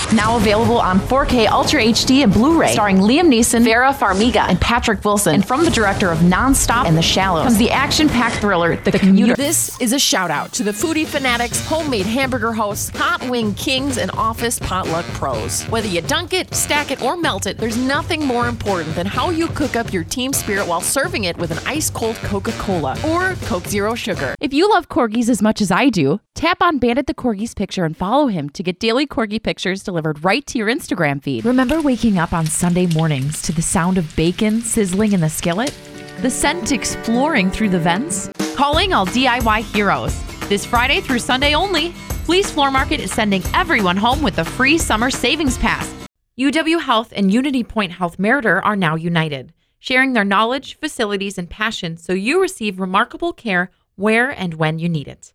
Now available on 4K Ultra HD and Blu-ray, starring Liam Neeson, Vera Farmiga, and Patrick Wilson. And from the director of Nonstop and The Shallows comes the action-packed thriller, The Commuter. This is a shout-out to the foodie fanatics, homemade hamburger hosts, hot wing kings, and office potluck pros. Whether you dunk it, stack it, or melt it, there's nothing more important than how you cook up your team spirit while serving it with an ice-cold Coca-Cola or Coke Zero Sugar. If you love corgis as much as I do, tap on Bandit the Corgi's picture and follow him to get daily corgi pictures delivered right to your Instagram feed. Remember waking up on Sunday mornings to the sound of bacon sizzling in the skillet? The scent exploring through the vents? Calling all DIY heroes. This Friday through Sunday only, Fleece Floor Market is sending everyone home with a free summer savings pass. UW Health and Unity Point Health Meritor are now united, sharing their knowledge, facilities, and passion so you receive remarkable care where and when you need it.